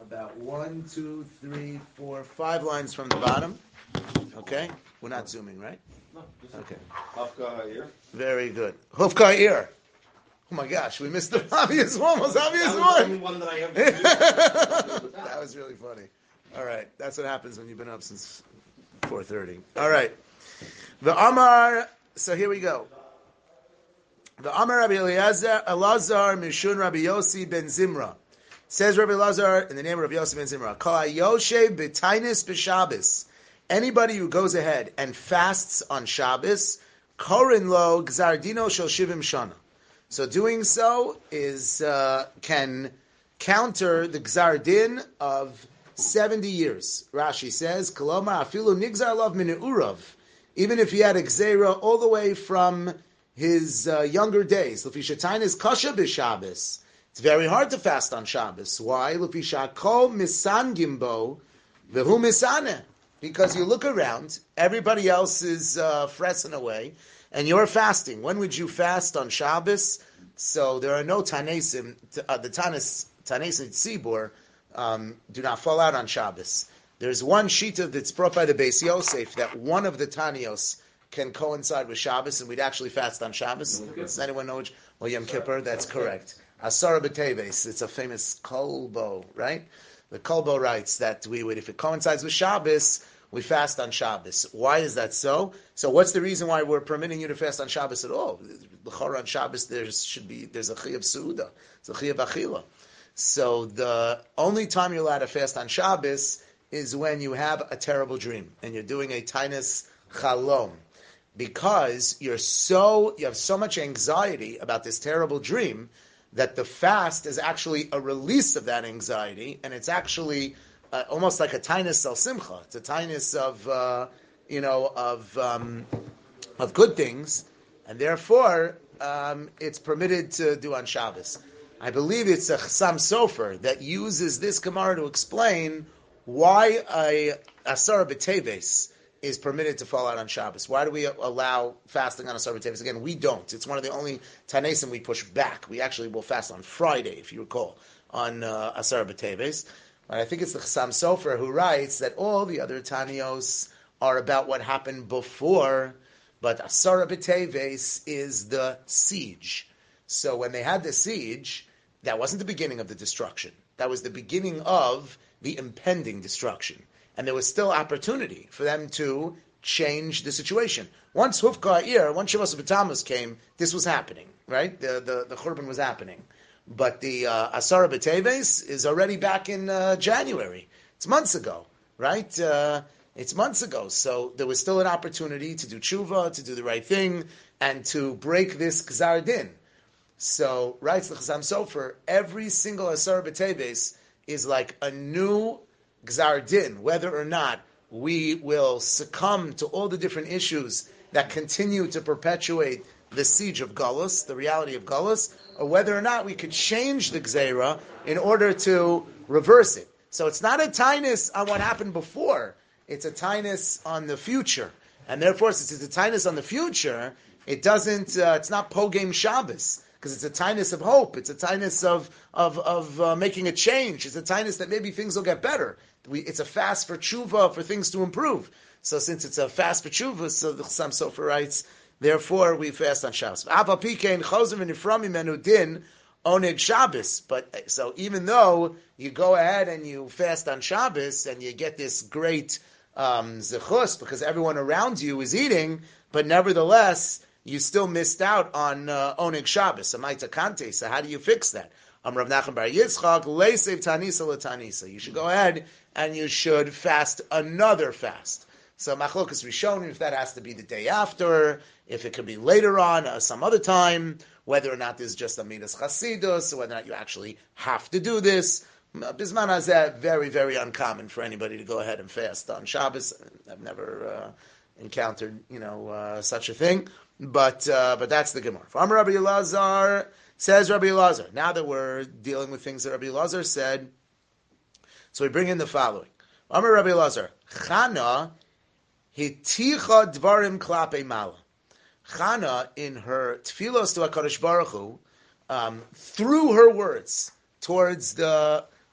about 1, 2, 3, 4, 5 lines from the bottom. Okay? We're not zooming, right? No. Okay. Hafka here. Very good. Hufka ear. Oh my gosh, we missed the obvious one. Most obvious That was one. the only one that I have. That was really funny. All right, that's what happens when you've been up since 4:30. All right, the Amar. So here we go. The Amar Rabbi Elazar Mishun Rabbi Yossi ben Zimra says Rabbi Elazar in the name of Rabbi Yossi ben Zimra. Kol Yoshe b'Tainis b'Shabbos. Anybody who goes ahead and fasts on Shabbos, Korin lo Gzardino shel Shivim Shana. So doing so is can counter the Gzar Din of 70 years. Rashi says, Koloma afilu nigzar lov min urav. Even if he had a Gzeira all the way from his younger days. Lefishatain is kasha b'Shabbos. It's very hard to fast on Shabbos. Why? Lefisha kol misan gimbo v'hu misane. Because you look around, everybody else is fressing away, and you're fasting. When would you fast on Shabbos? So there are no Tanesim. The Tanesim Tzibur do not fall out on Shabbos. There's one shita that's brought by the Beis Yosef that one of the Tanios can coincide with Shabbos, and we'd actually fast on Shabbos. Does anyone know which? Well, Yom Kippur, that's correct. Asara B'Teves, it's a famous Kolbo, right? The Kolbo writes that we would, if it coincides with Shabbos, we fast on Shabbos. Why is that so? So what's the reason why we're permitting you to fast on Shabbos at all? L'chora on Shabbos there's a chi of Su'uda, it's a chi of Achila. So the only time you're allowed to fast on Shabbos is when you have a terrible dream and you're doing a Tainus Chalom. Because you have so much anxiety about this terrible dream that the fast is actually a release of that anxiety, and it's actually almost like a tainus al simcha. It's a tainus of good things, and therefore it's permitted to do on Shabbos. I believe it's a Chassam Sofer that uses this Gemara to explain why a Asara B'Teves is permitted to fall out on Shabbos. Why do we allow fasting on Asar B'Teves? Again, we don't. It's one of the only Tanesim we push back. We actually will fast on Friday, if you recall, on Asar B'Teves. But I think it's the Chassam Sofer who writes that all the other Tanios are about what happened before, but Asar B'Teves is the siege. So when they had the siege, that wasn't the beginning of the destruction. That was the beginning of the impending destruction. And there was still opportunity for them to change the situation. Once Hufka once Shavas B'Tammuz came, this was happening, right? The Churban was happening. But the Asara B'Teves is already back in January. It's months ago, right? It's months ago. So there was still an opportunity to do tshuva, to do the right thing, and to break this Gzar Din. So, writes the Chassam Sofer, every single Asara B'Teves is like a new Gzar Din, whether or not we will succumb to all the different issues that continue to perpetuate the siege of Galus, the reality of Galus, or whether or not we could change the Gzeira in order to reverse it. So it's not a tinus on what happened before, it's a tinus on the future. And therefore, since it's a tinus on the future, it doesn't, it's not Pogame Shabbos, because it's a tinus of hope, it's a tinus of making a change, it's a tinus that maybe things will get better. It's a fast for tshuva, for things to improve. So since it's a fast for tshuva, so the Chassam Sofer writes, therefore we fast on Shabbos. Oneg Shabbos. But so even though you go ahead and you fast on Shabbos and you get this great zechus because everyone around you is eating, but nevertheless you still missed out on Oneg Shabbos. So how do you fix that? Rav Nachman bar Yitzchak, leisev tanisa l'tanisa. You should go ahead and you should fast another fast. So machlokas rishonim, if that has to be the day after, if it could be later on, some other time, whether or not there's just a midas chasidus, or whether or not you actually have to do this. Bisman hazeh, very, very uncommon for anybody to go ahead and fast on Shabbos. I've never encountered, such a thing. But that's the Gemara. Amar Rabbi Elazar, says Rabbi Elazar. Now that we're dealing with things that Rabbi Elazar said, so we bring in the following. Amar Rabbi Elazar, Chana hiticha dvarim klape mala. Chana, in her tfilos to HaKadosh Baruch Hu, threw her words towards the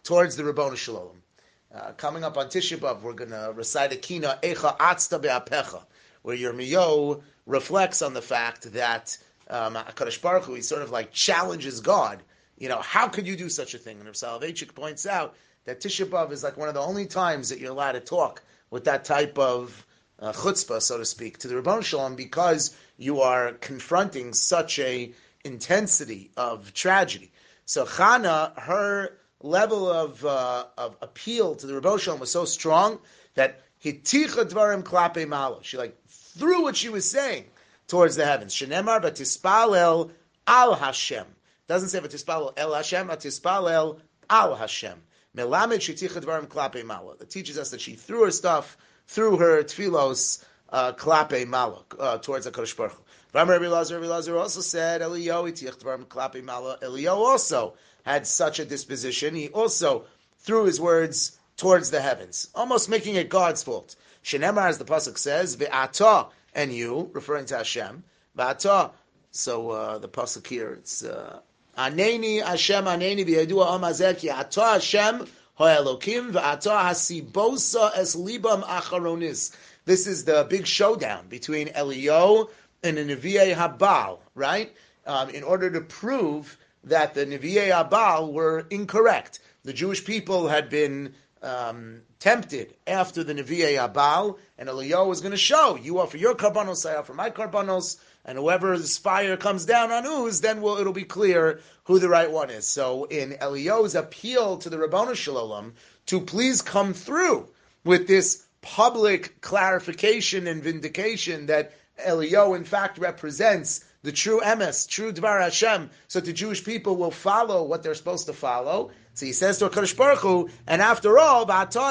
towards the Ribono Shel Olam. Coming up on Tisha B'Av, we're going to recite a kina, Echa Atzta Be'apecha, where Yirmiyahu reflects on the fact that HaKadosh Baruch Hu, he sort of like challenges God. How could you do such a thing? And Rav Soloveitchik points out that Tisha B'Av is like one of the only times that you're allowed to talk with that type of chutzpah, so to speak, to the Ribono Shel Olam, because you are confronting such a intensity of tragedy. So Chana, her level of appeal to the Ribono Shel Olam was so strong that hiticha dvarim klape malo. She threw what she was saying towards the heavens. Shenemar v'tispalel al Hashem. Doesn't say v'tispalel el Hashem, v'tispalel al Hashem. Melamed sheticha dvarim klape malo. That teaches us that she threw her stuff, threw her tfilos klape malo towards HaKadosh Baruch Hu. Rabbi Elazar also said Eliyahu itiach dvarim klape malo. Eliyahu also had such a disposition. He also threw his words towards the heavens, almost making it God's fault. Shenemar, as the pasuk says, ve'ata, and you, referring to Hashem, ve'ata. So the pasuk here, it's Aneni Hashem Aneni v'yadua am hazeh ki ata Hashem ha'elokim ve'ata hasibosa es libam acharonis. This is the big showdown between Eliyahu and the Nevi'ei Habal, right? In order to prove that the Nevi'ei Habal were incorrect. The Jewish people had been tempted after the Nevi'ei Habal, and Eliyahu was going to show, you offer your karbanos, I offer my karbanos, and whoever's fire comes down on whose, then it'll be clear who the right one is. So in Eliyahu's appeal to the Ribono Shel Olam to please come through with this public clarification and vindication that Eliyahu in fact represents the true emes, true Dvar Hashem, so the Jewish people will follow what they're supposed to follow. So he says to HaKadosh Baruch Hu, and after all,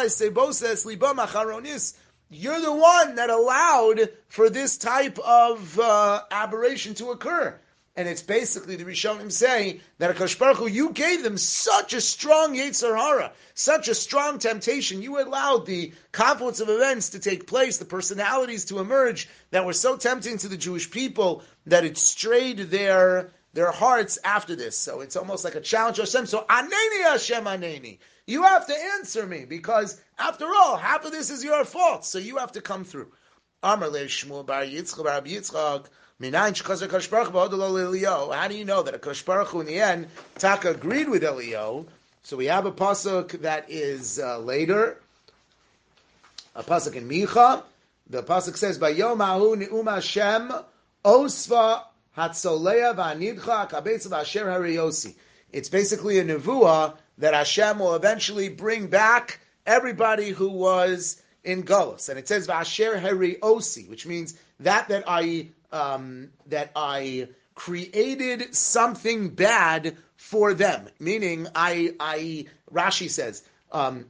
you're the one that allowed for this type of aberration to occur. And it's basically the Rishonim saying that HaKadosh Baruch Hu, you gave them such a strong Yetzer Hara, such a strong temptation. You allowed the confluence of events to take place, the personalities to emerge that were so tempting to the Jewish people that it strayed their hearts after this. So it's almost like a challenge to Hashem. So Aneni Hashem Aneni. You have to answer me, because after all, half of this is your fault. So you have to come through. Amar le Shmuel bar Yitzchak bar Yitzchak. How do you know that HaKadosh Baruch Hu in the end, Taka agreed with Eliyahu? So we have a pasuk that is later, a pasuk in Micha. The pasuk says, "Bayom hahu ne'um Hashem osva hatzoleya v'anidcha kabetz v'asher hariyosi." It's basically a nevuah that Hashem will eventually bring back everybody who was in Galus, and it says v'asher hariyosi, which means that I created something bad for them. Meaning, Rashi says, I'm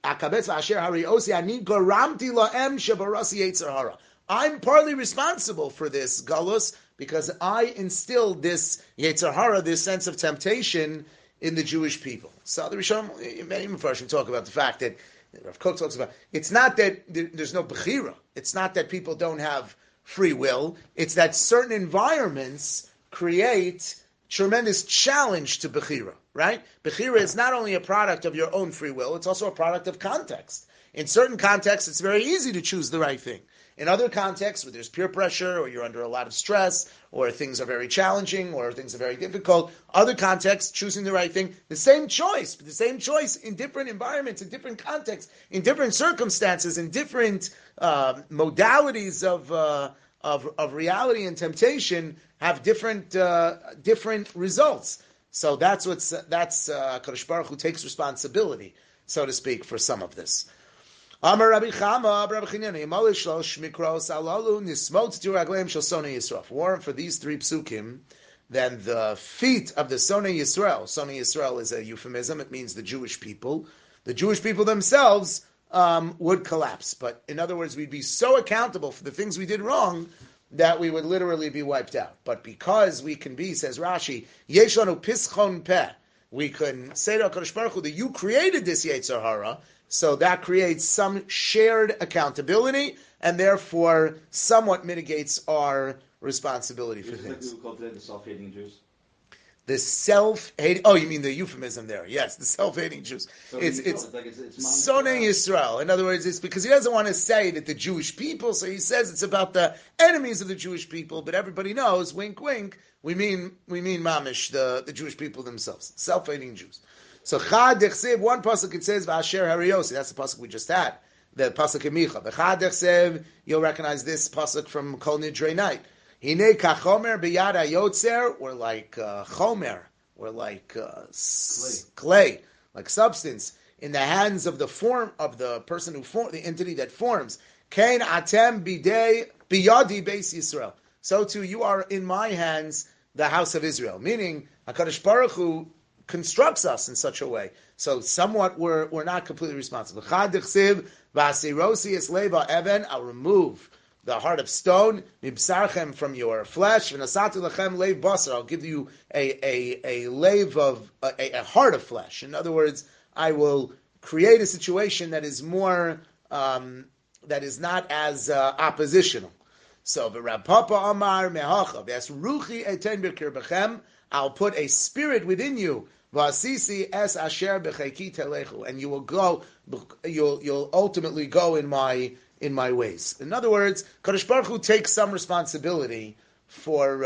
partly responsible for this galus because I instilled this Yetzer Hara, this sense of temptation in the Jewish people. So the Rishonim, many Mepharshim talk about the fact that Rav Kook talks about, it's not that there's no bechira. It's not that people don't have free will. It's that certain environments create tremendous challenge to Bechira, right? Bechira is not only a product of your own free will, it's also a product of context. In certain contexts, it's very easy to choose the right thing. In other contexts, where there's peer pressure, or you're under a lot of stress, or things are very challenging, or things are very difficult, other contexts, choosing the right thing, the same choice in different environments, in different contexts, in different circumstances, in different modalities of reality and temptation, have different results. So that's Kadosh Baruch Hu takes responsibility, so to speak, for some of this. Amar Rabbi Chama, Rabbi Chanina, Yimali Shlosh Mikros Alalu Nismot Tu Ragleim Shel Sonei Yisrael. Weren't for these three psukim, then the feet of the Sonei Yisrael. Sonei Yisrael is a euphemism; it means the Jewish people. The Jewish people themselves would collapse. But in other words, we'd be so accountable for the things we did wrong that we would literally be wiped out. But because we can be, says Rashi, Yesh lanu pischon peh, we can say to HaKadosh Baruch Hu that you created this Yetzer Hara. So that creates some shared accountability, and therefore somewhat mitigates our responsibility for things. Like we call today the self-hating Jews. the self-hating. Oh, you mean the euphemism there? Yes, the self-hating Jews. So It's Sonei Yisrael. In other words, it's because he doesn't want to say that the Jewish people. So he says it's about the enemies of the Jewish people. But everybody knows, wink, wink. We mean mamish, the Jewish people themselves, self-hating Jews. So Chad Dechsev, one pasuk it says V'asher Hariosi. That's the pasuk we just had. The pasuk in Micha. V'Chad Dechsev, you'll recognize this pasuk from Kol Nidrei Night. Hine kachomer biyad hayotzer, or like chomer, or like clay, like substance in the hands of the form of the person who form the entity that forms. Kain atem bidei biyadi beis Yisrael. So too you are in my hands, the house of Israel. Meaning Hakadosh Baruch Hu constructs us in such a way. So somewhat we're not completely responsible. Chad dechsiv v'asirosi es leva even. I'll remove the heart of stone, mibsarchem from your flesh, v'nasatu lechem leiv basar. I'll give you a leiv of a heart of flesh. In other words, I will create a situation that is more that is not as oppositional. So v'Rab Papa Amar mehacha v'es ruchi eten b'kirbechem. I'll put a spirit within you. V'asisi es asher b'chayki telechu, and you will go. You'll ultimately go in my ways. In other words, Kadosh Baruch Hu takes some responsibility for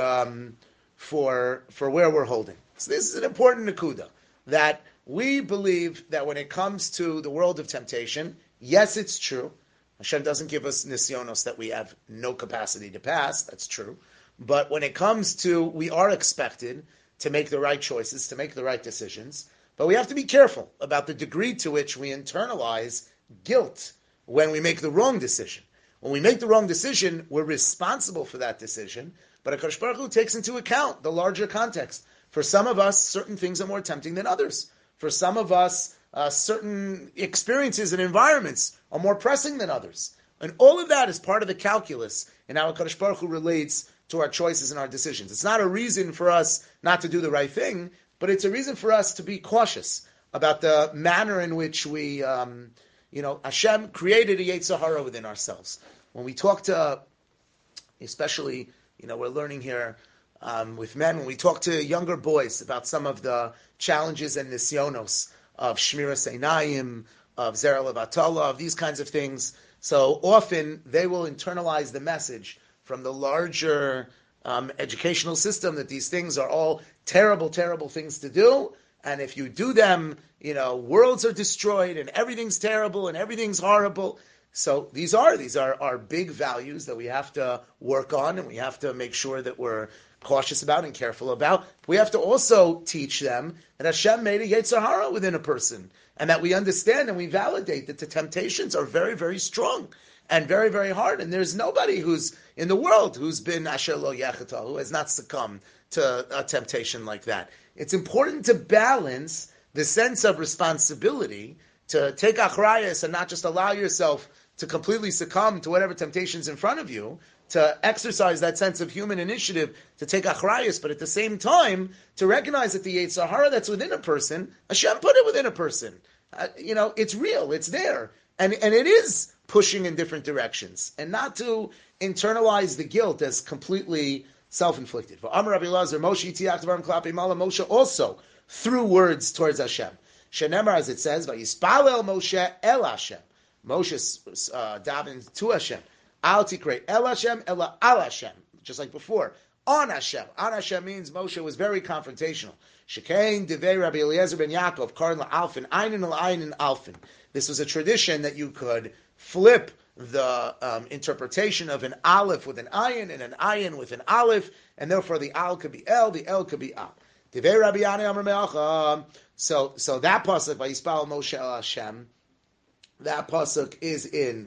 where we're holding. So this is an important nakuda, that we believe that when it comes to the world of temptation, yes, it's true. Hashem doesn't give us nisyonos that we have no capacity to pass. That's true. But when it comes to, we are expected to make the right choices, to make the right decisions. But we have to be careful about the degree to which we internalize guilt when we make the wrong decision. When we make the wrong decision, we're responsible for that decision, but HaKadosh Baruch Hu takes into account the larger context. For some of us, certain things are more tempting than others. For some of us, certain experiences and environments are more pressing than others. And all of that is part of the calculus in how HaKadosh Baruch Hu relates to our choices and our decisions. It's not a reason for us not to do the right thing, but it's a reason for us to be cautious about the manner in which we Hashem created a Yetzer Hara within ourselves. When we talk to, especially, we're learning here with men, when we talk to younger boys about some of the challenges and nisyonos of Shmiras Einayim, of Zera Levatala, of these kinds of things, so often they will internalize the message from the larger educational system that these things are all terrible, terrible things to do. And if you do them, worlds are destroyed and everything's terrible and everything's horrible. So these are our big values that we have to work on, and we have to make sure that we're cautious about and careful about. We have to also teach them that Hashem made a Yetzer Hara within a person, and that we understand and we validate that the temptations are very, very strong and very, very hard. And there's nobody who's in the world who's been Asher Lo Yechata, who has not succumbed to a temptation like that. It's important to balance the sense of responsibility to take achrayas and not just allow yourself to completely succumb to whatever temptation's in front of you, to exercise that sense of human initiative, to take achrayas, but at the same time, to recognize that the Yetzer Hara that's within a person, Hashem put it within a person. It's real, it's there. And it is pushing in different directions. And not to internalize the guilt as completely self-inflicted. For Amar Rabbi Elazar, Moshe also threw words towards Hashem. Shenemar, as it says, Vayispalel Moshe el Hashem. Moshe davened to Hashem. Al tikrei el Hashem, ela al Hashem. Just like before. On Hashem. On Hashem means Moshe was very confrontational. Shekain devei Rabbi Eliezer ben Yaakov, Karin la'alfin, einin la'einin alfin. This was a tradition that you could flip the interpretation of an aleph with an ayin and an ayin with an aleph, and therefore the al could be el, the el could be al. Devei Rabbi Yanai Amar Me'acha. So that pasuk by Yispal Moshe El Hashem, that pasuk is in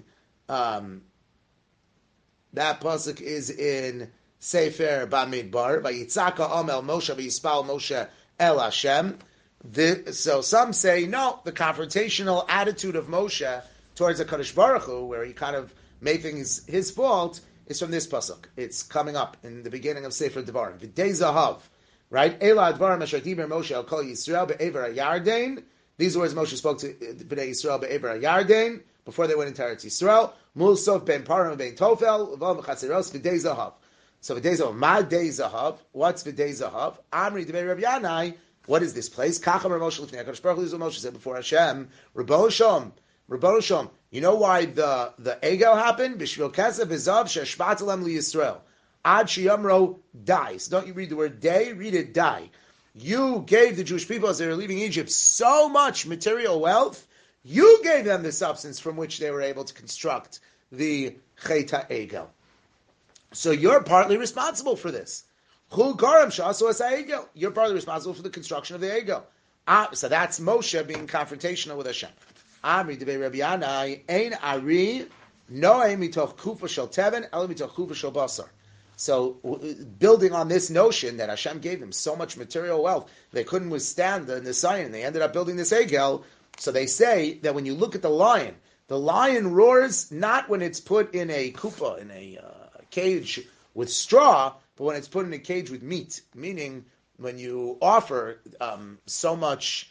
Sefer Bamidbar by Yitzaka Amel Moshe by Yispal Moshe El Hashem. So some say no, the confrontational attitude of Moshe towards the Kadosh Baruch Hu, where he kind of made things his fault, is from this pasuk. It's coming up in the beginning of Sefer Devarim. V'dei Zahav, right? Ela Advarim Asher Diber Moshe al Kol Yisrael be'ever Yarden. These words Moshe spoke to Bnei Yisrael be'ever Yarden before they went into Eretz Yisrael. Mul Sof ben Param ben Tofel v'al v'chatzeros v'dei Zahav. So v'dei zahav, ma dei zahav. What's v'dei zahav? Amri devei Rabbi Yanai. What is this place? Kacham Rav Moshe Lifnei HaKadosh Baruch Hu. Moshe said before Hashem, Rebbeinu Shalom. You know why the egel happened? B'shvil kesef v'zav she'eshpatalem liYisrael. Ad sheyamro die. So don't you read the word day? Read it die. You gave the Jewish people as they were leaving Egypt so much material wealth. You gave them the substance from which they were able to construct the Chet HaEgel. So you're partly responsible for this. You're partly responsible for the construction of the Egel. So that's Moshe being confrontational with Hashem. Amri devei Rabbi Yanai ein ari noe mitoch kufa shel teven elo mitoch kufa shel basar. So, building on this notion that Hashem gave them so much material wealth, they couldn't withstand the Nisayan, and they ended up building this Egel. So they say that when you look at the lion roars not when it's put in a kupa, in a cage with straw, but when it's put in a cage with meat. Meaning, when you offer so much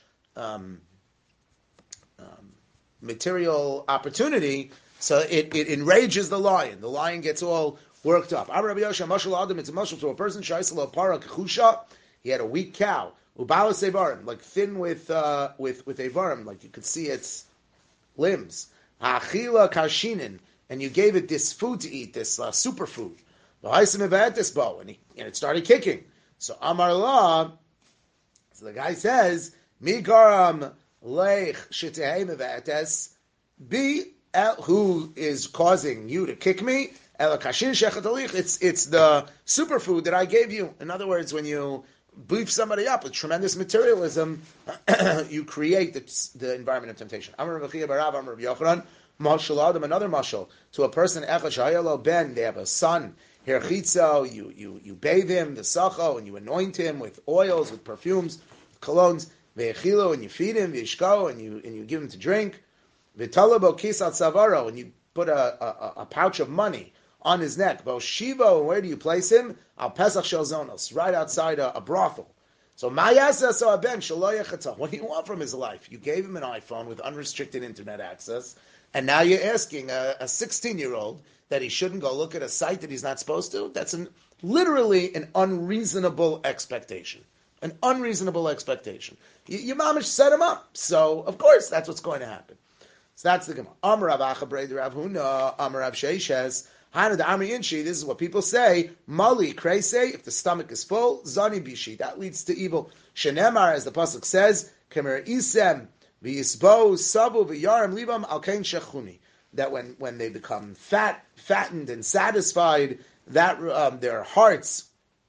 material opportunity, so it enrages the lion. The lion gets all worked up. Rabbi Yosha, mashal adam, it's a mashal to a person. Shaisalo para kechusha. He had a weak cow. Ubala sevarim, like thin with avarim, like you could see its limbs. Achila kashinin, and you gave it this food to eat, this superfood. And it started kicking. So Amar La, so the guy says, Mi garam leich shitehei mevates, be who is causing you to kick me? It's the superfood that I gave you. In other words, when you beef somebody up with tremendous materialism, you create the environment of temptation. Amar Rabbi Barav, Amar Rabbi Yochanan, Mashal Adam, another mashal to a person. Ben, they have a son. Herchitzo, you bathe him, the sacho, and you anoint him with oils, with perfumes, colognes. Ve'echilo, and you feed him. Ve'ishko, and you give him to drink. Ve'talabo kisat savaro, and you put a pouch of money on his neck. Shivo, and where do you place him? Al Pesach Shel Zonos, right outside a brothel. So Mayasa so Ben Shaloyachatah. What do you want from his life? You gave him an iPhone with unrestricted internet access, and now you're asking a 16-year-old that he shouldn't go look at a site that he's not supposed to? That's literally an unreasonable expectation. An unreasonable expectation. Your mamish set him up, so of course that's what's going to happen. So that's the Gemara. Amar Rav Achabrei Rav Huna, Amar Rav Sheishes, Hana the Amri Inshi. This is what people say. Mali Kreise, if the stomach is full, Zani Bishi. That leads to evil. Shenemar, as the pasuk says, Kemer Isem v'Yisbo Sabu v'Yarim Libam Alkein Shechuni. That when they become fattened and satisfied, that their hearts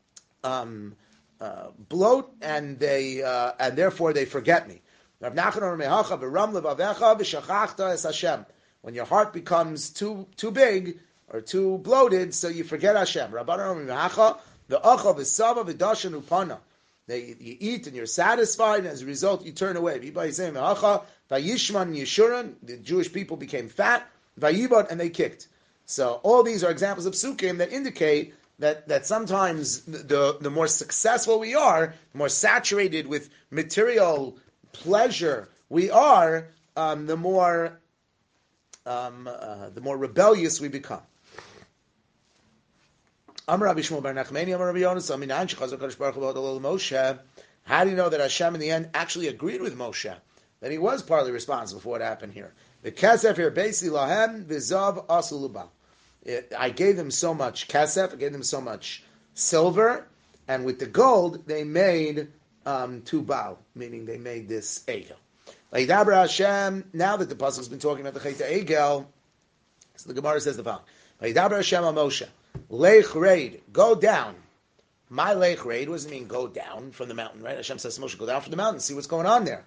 bloat and therefore they forget me. When your heart becomes too big or too bloated, so you forget Hashem. You eat and you're satisfied, and as a result you turn away. The Jewish people became fat, and they kicked. So all these are examples of psukim that indicate that sometimes the more successful we are, the more saturated with material pleasure we are, the more rebellious we become. Amar Rabbi Shmuel bar Nachmani, Amar Rabbi Yonas, Aminan shechazar Kadosh Baruch Hu b'Odol Moshe. How do you know that Hashem in the end actually agreed with Moshe, that he was partly responsible for what happened here? The kesef here, Beisi lahem v'zav asulubal. I gave them so much kesef, I gave them so much silver, and with the gold they made tubal, meaning they made this egel. Like Dabra Hashem, now that the pasuk has been talking about the Chet Egel, so the Gemara says the following: Like Dabra Hashem Moshe, Lech Raid, go down. My Lech Raid, what does it mean go down from the mountain, right? Hashem says to Moshe, go down from the mountain, see what's going on there.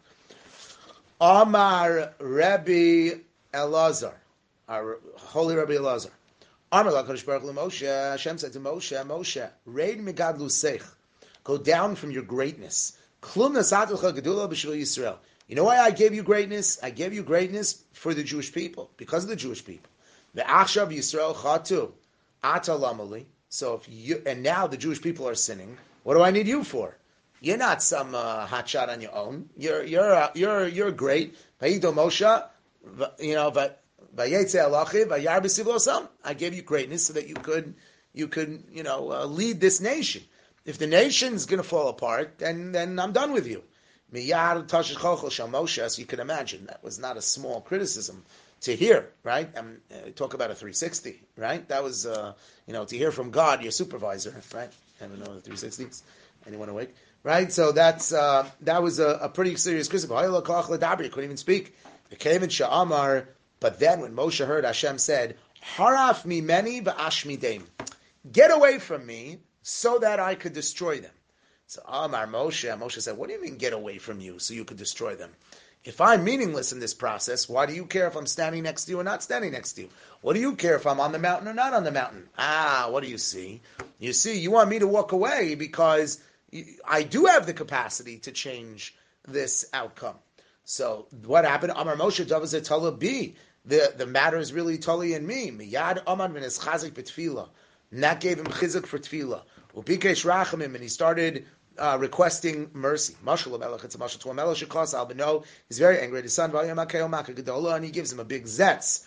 Amar Rabbi Elazar, our holy Rabbi Elazar. Amar LaKadosh Baruch Hu Moshe, Hashem said to Moshe, Moshe, Raid Megad Luseich, go down from your greatness. Klum Nasatucha Gedula B'Shvil Yisrael. You know why I gave you greatness? I gave you greatness for the Jewish people, because of the Jewish people. The Achshav Yisrael Chatu. So if you, and now the Jewish people are sinning, what do I need you for? You're not some hotshot on your own. You're great. Vayido Moshe, you know, I gave you greatness so that you could lead this nation. If the nation's going to fall apart, then I'm done with you. Miyad tashish chochel shel Moshe. So you can imagine that was not a small criticism to hear, right? Talk about a 360, right? That was, to hear from God, your supervisor, right? Ever know the 360s? Anyone awake? Right? So that was a pretty serious criticism. You couldn't even speak. But then when Moshe heard Hashem said, Haraf mimeni v'ash mideim. Get away from me so that I could destroy them. So Amar Moshe said, what do you mean get away from you so you could destroy them? If I'm meaningless in this process, why do you care if I'm standing next to you or not standing next to you? What do you care if I'm on the mountain or not on the mountain? What do you see? You see, you want me to walk away because I do have the capacity to change this outcome. So what happened? Amar Moshe Davazet Tala B. The matter is really Tali and me. Miyad Amar min es chazik b'tfila. And that gave him chizuk for tefillah. Ubikesh rachamim, and he started requesting mercy. Mashal Melech, it's a mashal to a melech shekos albino. He's very angry at his son. And he gives him a big zetz.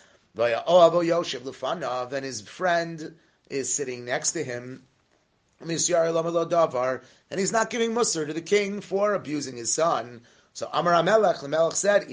And his friend is sitting next to him. And he's not giving musar to the king for abusing his son. So Amar HaMelech, the Melech said,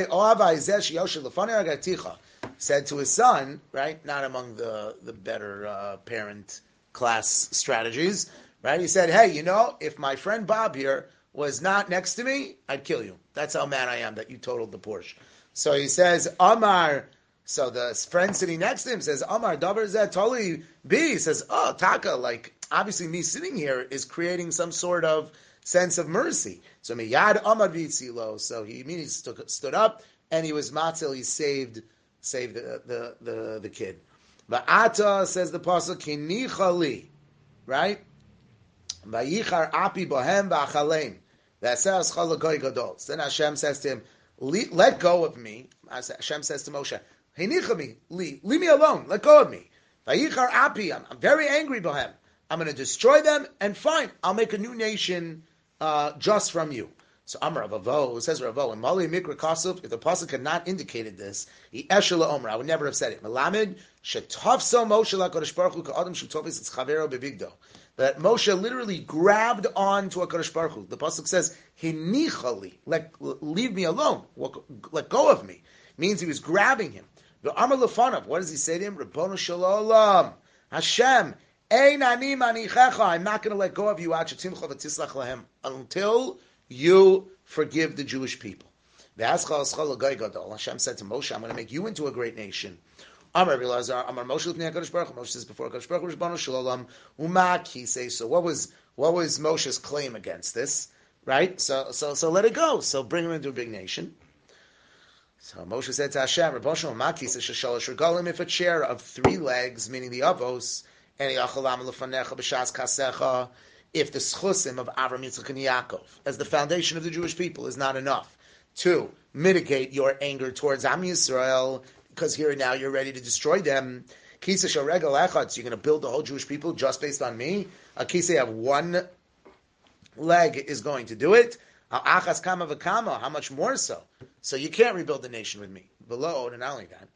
said to his son, right, not among the better parent class strategies, right? He said, hey, if my friend Bob here was not next to me, I'd kill you. That's how mad I am that you totaled the Porsche. So he says, Amar, so the friend sitting next to him says, Amar, Dabar Zeh Toli B. He says, Taka, obviously me sitting here is creating some sort of sense of mercy. So Miyad Amar Vitzilo. So he immediately stood up and he was matzil, he saved the kid. Va'ata, says the pasuk, Kinichali, right? Vayichar api bohem v'achalem. V'asas chalagoy gadol. Then Hashem says to him, let go of me. Hashem says to Moshe, Hinichami, leave me alone, let go of me. Vayichar api, I'm very angry bohem. I'm going to destroy them, and fine, I'll make a new nation just from you. So Amar Ravo, says Ravo, and Mali Mikra Kasuf, if the pasuk had not indicated this, he Eshela Omer, I would never have said it. Melamed Shetavso Moshe LaKadosh Baruch Hu Ka'adam Shutofis It's Chavero Bebigdo. That Moshe literally grabbed on to HaKadosh Baruch Hu. The pasuk says, Hinichali, leave me alone, let go of me. Means he was grabbing him. The Amar Lefanav, what does he say to him? Ribbono Shel Olam, Hashem, I'm not going to let go of you until you forgive the Jewish people. Hashem said to Moshe, I'm going to make you into a great nation. Moshe says before HaKadosh Baruch Hu, so what was Moshe's claim against this? Right? So let it go. So bring him into a big nation. So Moshe said to Hashem, if a chair of 3 legs, meaning the avos, if the schusim of Avram, Yitzchak, and Yaakov, as the foundation of the Jewish people, is not enough to mitigate your anger towards Am Yisrael, because here and now you're ready to destroy them. So you're going to build the whole Jewish people just based on me? A kisa have 1 leg is going to do it. Achas kama v'kama, how much more so? So you can't rebuild the nation with me. Below, and not only that,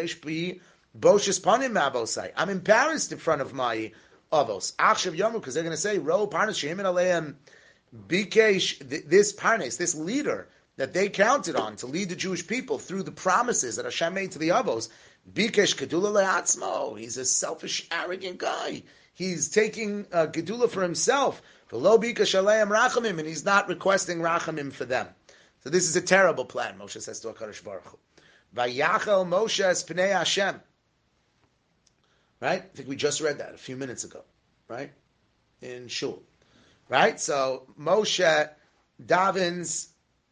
I'm embarrassed in front of my avos. Achshav yomu, because they're going to say, Ro parnas shehimin aleim bikesh, this parnas, this leader that they counted on to lead the Jewish people through the promises that Hashem made to the avos. Bikesh gedula le'atzmo. He's a selfish, arrogant guy. He's taking gedula for himself. V'lo bikesh aleim rachamim, and he's not requesting rachamim for them. So this is a terrible plan, Moshe says to HaKadosh Baruch Hu. Vayachel Moshe es pnei Hashem. Right? I think we just read that a few minutes ago. Right? In Shul. Right? So Moshe davens.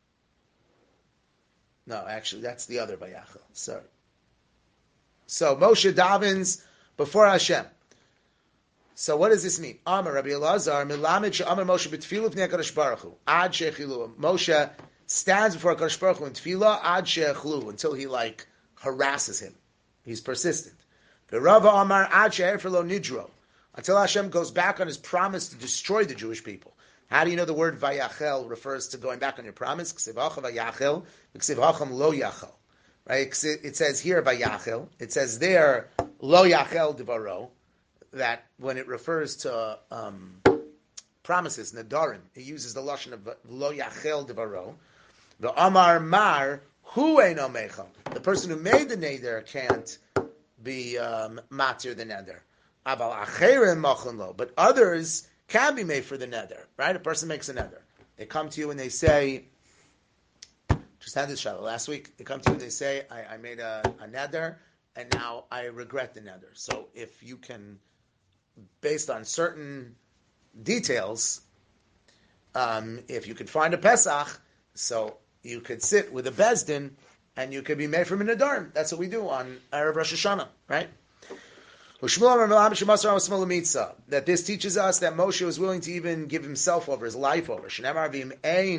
No, actually, that's the other Vayachel. Sorry. So Moshe davens before Hashem. So what does this mean? Amar Rabbi Elazar, Milamid she'amar Moshe b'tfilah pnei HaKadosh Baruch Hu. Ad she'chilu. Moshe stands before HaKadosh Baruch Hu in tefillah ad she'echlu, until he harasses him. He's persistent. V'rava Amar ad she'efer lo nidro, until Hashem goes back on his promise to destroy the Jewish people. How do you know the word vayachel refers to going back on your promise? Ksiv hacham vayachel, ksiv hacham lo yachel. Right? It says here vayachel. It says there lo yachel divaro. that when it refers to promises, nadarim, it uses the lashon of lo yachel devaro. The amar mar hu eino mechal. The person who made the neder can't be matir the neder. Aval acherim machlon lo. But others can be made for the neder, right? A person makes a neder. They come to you and they say, just had this shadow last week. They come to you and they say, I made a neder, and now I regret the neder. So if you can, based on certain details, if you could find a Pesach, so you could sit with a Bezdin, and you could be made from a nadarim. That's what we do on Erev Rosh Hashanah, right? That this teaches us that Moshe was willing to even give himself over, his life over. You're going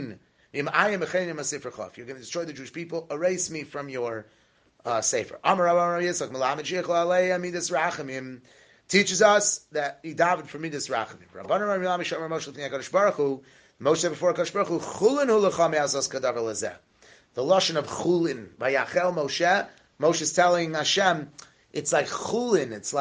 to destroy the Jewish people. Erase me from your sefer. Teaches us that he davened for midas rachamim. Moshe before Kadosh Baruch Hu, chulin hu lecha me'azos kadavar lezeh. The lashon of chulin, vayachel Moshe. Moshe is telling Hashem, it's like chulin. It's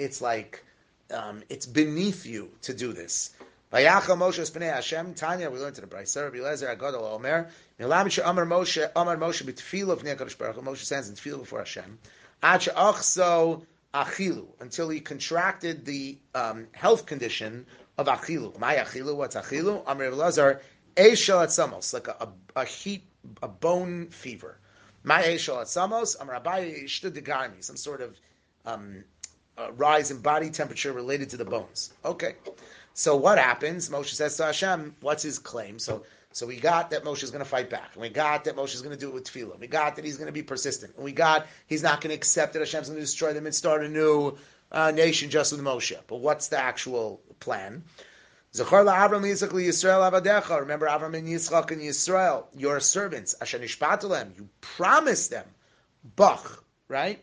beneath you to do this. Vayachel Moshe espnei Hashem. Tanya, we learned to the Brayser. Rabbi Eliezer Agadol Omer. Milam she'amar Moshe b'tefillah v'nei Kadosh Baruch Hu. Moshe stands in tefillah before Hashem. Ad she'achso achilu, until he contracted the health condition of achilu. My achilu, what's achilu? Amr Elazar, eishel atzamos, like a heat, a bone fever. My eishel atzamos, Amr Abaye ishtudigarmi, some sort of rise in body temperature related to the bones. Okay, so what happens? Moshe says to Hashem, what's his claim? So we got that Moshe is going to fight back. And we got that Moshe is going to do it with tefillah. We got that he's going to be persistent. And we got he's not going to accept that Hashem is going to destroy them and start a new nation just with Moshe. But what's the actual plan? Zechar la'Avram Yitzchak Yisrael avadecha. Remember Avram and Yitzchak and Yisrael, your servants. Asher nishpatu lehem. You promised them. Bach, right?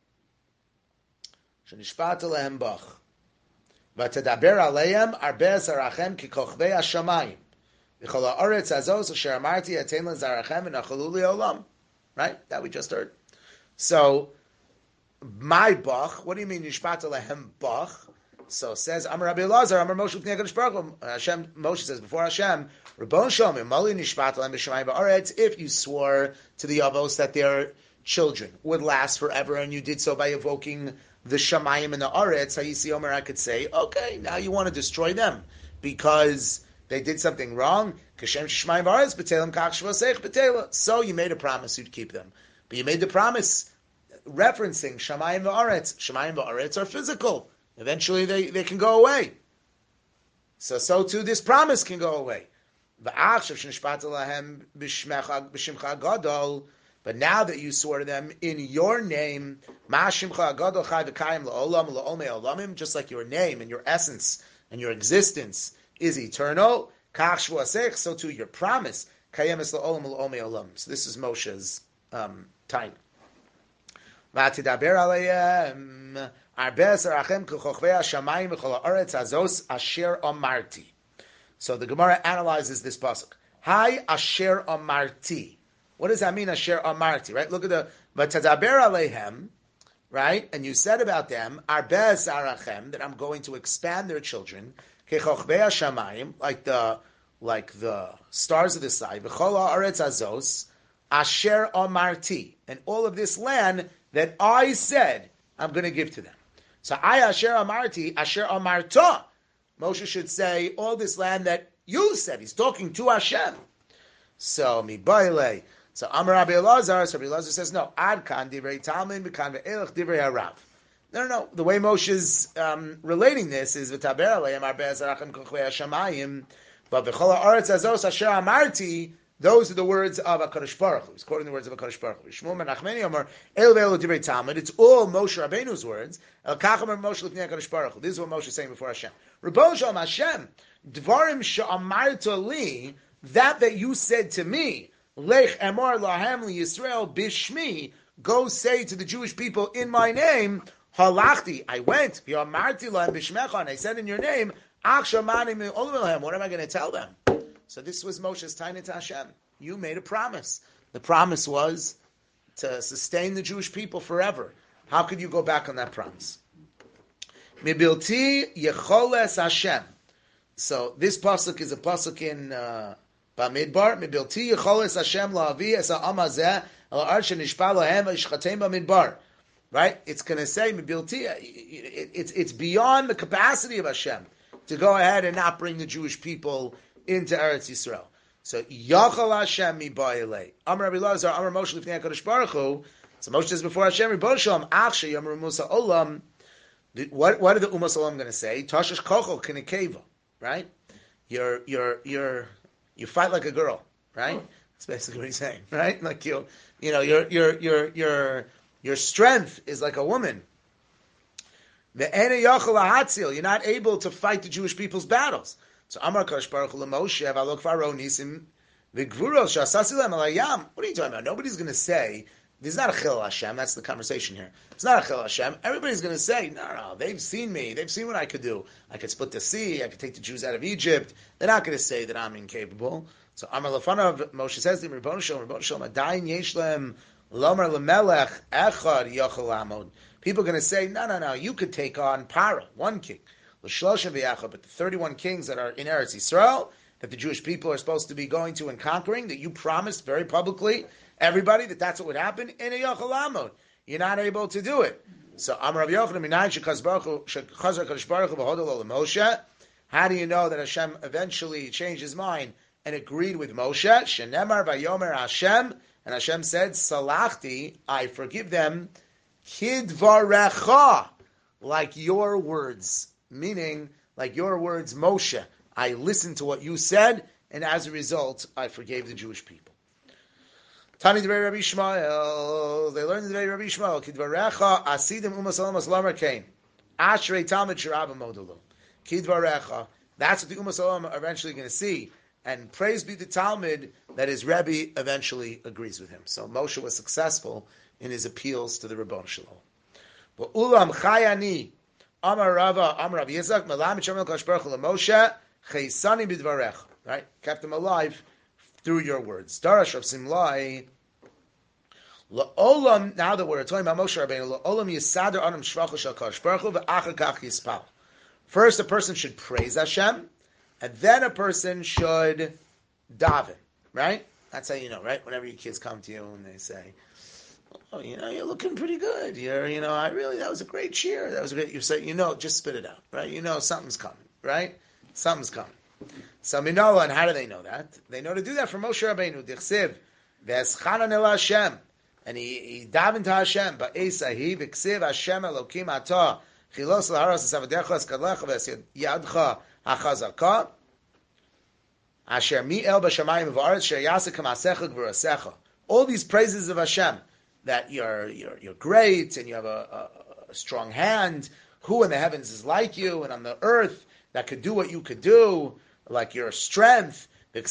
Asher nishpatu lehem bach. V'tadaber aleim arbeh zarachem ki kochvei hashamayim. Right? That we just heard. So, my bach, what do you mean, Nishpata lehem bach? So says, Amar Rabbi Elazar, Amar Moshe Pnei HaKadosh Baruch Hu. Hashem, Moshe says, before Hashem, Rabbon Shomim, Mali Nishpata lehem b'shamayim ba'aretz, if you swore to the Avos that their children would last forever, and you did so by evoking the Shamayim and the Aretz, Hayisi Omer, I could say, okay, now you want to destroy them, because they did something wrong. So you made a promise you'd keep them. But you made the promise referencing Shamayim v'aretz. Shamayim v'aretz are physical. Eventually they can go away. So too this promise can go away. But now that you swore to them in your name, just like your name and your essence and your existence is eternal, so too your promise. So this is Moshe's time. So the Gemara analyzes this pasuk. Hi asher amarti. What does that mean, asher amarti? Right? Look at the v'tadaber aleihem. Right? And you said about them, arbez arachem, that I'm going to expand their children. Like the stars of the sky, asher amarti, and all of this land that I said I'm going to give to them. So I asher amarti, asher amarta. Moshe should say all this land that you said. He's talking to Hashem. So mi baile. So Amar Rabbi Elazar. So Rabbi Elazar says no. Ad kan divrei talmin b'kan ve'elech divrei harav. No. The way Moshe's relating this is v'taber aleim arbeh zarachem kochvei hashamayim, but v'chol haaretz azos asher amarti. Those are the words of HaKadosh Baruch Hu. He's quoting the words of HaKadosh Baruch Hu. Shmuel ben Nachmani Omer El ve'elu divrei Talmud. It's all Moshe Rabbeinu's words. El kach omer Moshe l'fnei HaKadosh Baruch Hu. This is what Moshe is saying before Hashem. Rebbeinu Shalom Hashem dvarim she'amarta li, that you said to me, lech emor lahem liYisrael bishmi, go say to the Jewish people in my name. Halachti, I went. V'amarti lahem bishmecha, and I said in your name. Ach shamani me'olam lahem. What am I going to tell them? So this was Moshe's taina to Hashem. You made a promise. The promise was to sustain the Jewish people forever. How could you go back on that promise? Mibilti yecholes Hashem. So this pasuk is a pasuk in Bamidbar. Mibilti yecholes Hashem la'avi es ha'am hazeh al ha'ar shenishpa lahem v'yishchatem Bamidbar. Right? It's going to say Mibilti. It's beyond the capacity of Hashem to go ahead and not bring the Jewish people into Eretz Yisrael. So Yachal Hashem mibayilei. Amar Rabbi Lazar, Amar Moshe lifnei Hakadosh Baruch Hu. So Moshe says before Hashem, Rebbeinu Shalom, Achshe Yamar Musa Olam. What are the Umas Olam going to say? Tashash Kochel Kinekeva. Right? You fight like a girl. Right? That's basically what he's saying. Right? Like your strength is like a woman. You're not able to fight the Jewish people's battles. So Amar Kadosh Baruch Hu Moshe, V'alok Faro Nisim V'gvuros Shasasilem Alayam. What are you talking about? Nobody's going to say this is not a Chil Hashem. That's the conversation here. It's not a Chil Hashem. Everybody's going to say, no, they've seen me. They've seen what I could do. I could split the sea. I could take the Jews out of Egypt. They're not going to say that I'm incapable. So Amar Lefanav Moshe says to him, Rebbeinu Shalom, Adayin Yesh Lehem Lomar Lemelech Echad Yochel Amod. People are going to say, no, you could take on Paro, one king. L'shloshim v'yachad, but the 31 kings that are in Eretz Yisrael, that the Jewish people are supposed to be going to and conquering, that you promised very publicly, everybody, that that's what would happen, in a yochel amod. You're not able to do it. So, Amar Rav Yochanan, minayin shechazar Kadosh Baruch Hu v'hodol lo Moshe. How do you know that Hashem eventually changed his mind and agreed with Moshe? Shenemar v'yomer Hashem, and Hashem said, Salachti, I forgive them, kidvarecha, like your words. Meaning, like your words, Moshe, I listened to what you said, and as a result, I forgave the Jewish people. Tani Dvei Rabbi Shmuel, they learned the Dvei Rabbi Shmuel, Kidvarecha, Asidim Umas Olamas Lamar Kain, Ashrei Talmud Shirab Modulu. Kidvarecha, that's what the Umas Olam are eventually going to see, and praise be to Talmud that his Rebbe eventually agrees with him. So Moshe was successful in his appeals to the Rebbeinu Shalom. But Ulam Chayani, Amar Rava, Amar Rav Yitzchak, Melam Shem El Kadosh Baruch Hu LaMoshe, Cheisani B'dvarech. Right, kept him alive through your words. Darash Rav Simlai, La'olam. Now that we're talking about Moshe Rabbeinu, La'olam Yisader Adam Shvachos Shel Kadosh Baruch Hu VeAchar Kach Yispal. First, a person should praise Hashem, and then a person should daven. Right? That's how you know. Right? Whenever your kids come to you and they say, oh, you're looking pretty good. That was a great cheer. That was great. You say, just spit it out, right? Something's coming, right? Something's coming. So Minola, and how do they know that? They know to do that from Moshe Rabbeinu. Dichsiv, v'eschanan el Hashem, and he davened to Hashem. Ba'esahi v'ksiv Hashem Elokim atah chilos l'haros esavadecha eskadlecha v'esyadcha hachazaka asher mi'el b'shamayim v'aretz sher yasek ha'masecha gvurasecha. All these praises of Hashem, that you're great and you have a strong hand. Who in the heavens is like you, and on the earth that could do what you could do, like your strength.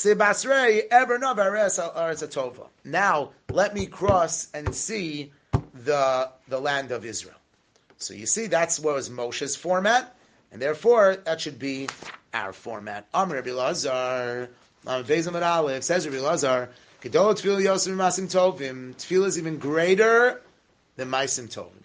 Now let me cross and see the land of Israel. So you see, that's what was Moshe's format, and therefore that should be our format. Amr Rabbi Lazar, says Rabbi Lazar, Tefillah is even greater than Maisim Tovim.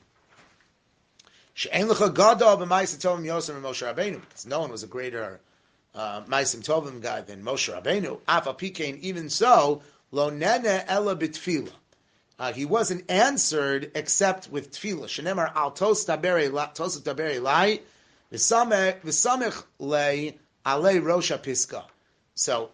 Because no one was a greater Maisim Tovim guy than Moshe Rabbeinu. Afa Pikein, even so, lo nene ela b'tefillah. He wasn't answered except with tefillah. Shenemar al tos taberi lai v'samech lei alei rosha piska. So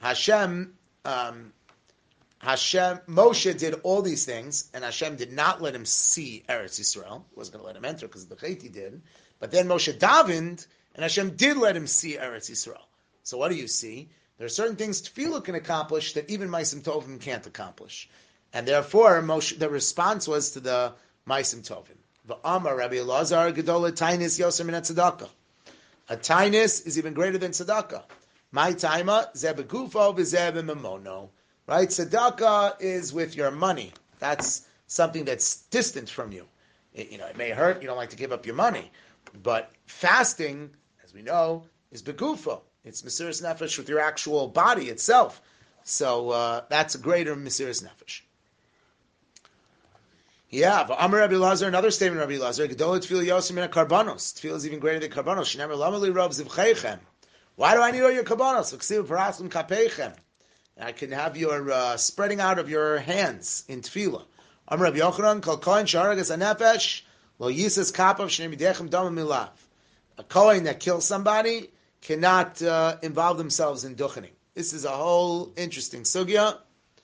Moshe did all these things, and Hashem did not let him see Eretz Yisrael. He wasn't going to let him enter because the Chet he did. But then Moshe davened, and Hashem did let him see Eretz Yisrael. So what do you see? There are certain things Tefillah can accomplish that even Maisim Tovim can't accomplish. And therefore, Moshe, the response was to the Maisim Tovim. V'amar Rabbi Elazar Gedola Tainis Yoser Min Tzedakah. A Tainis is even greater than Tzedakah. My taima zeh begufo v'zeh b'memono. Right? Tzedakah is with your money. That's something that's distant from you. It may hurt. You don't like to give up your money. But fasting, as we know, is begufo. It's Mesiras Nefesh with your actual body itself. So that's a greater Mesiras Nefesh. Yeah, but Amar Rabbi Lazar, another statement of Rabbi Lazar, Gedol Tefillah Yosim in a Karbanos. Tefillah is even greater than Karbanos. Shenemer Lamali Rav Zivcheichem. Why do I need all your Karbanos? V'ksiv Paraslim Kapeichem. I can have your spreading out of your hands in Tefillah. Amar Rabbi Yochanan, Kol Kohen Sharagas Anefesh, Lo Yisas Kapav Shnei Midechem Dama Milav. A Kohen that kills somebody cannot involve themselves in duchening. This is a whole interesting sugya.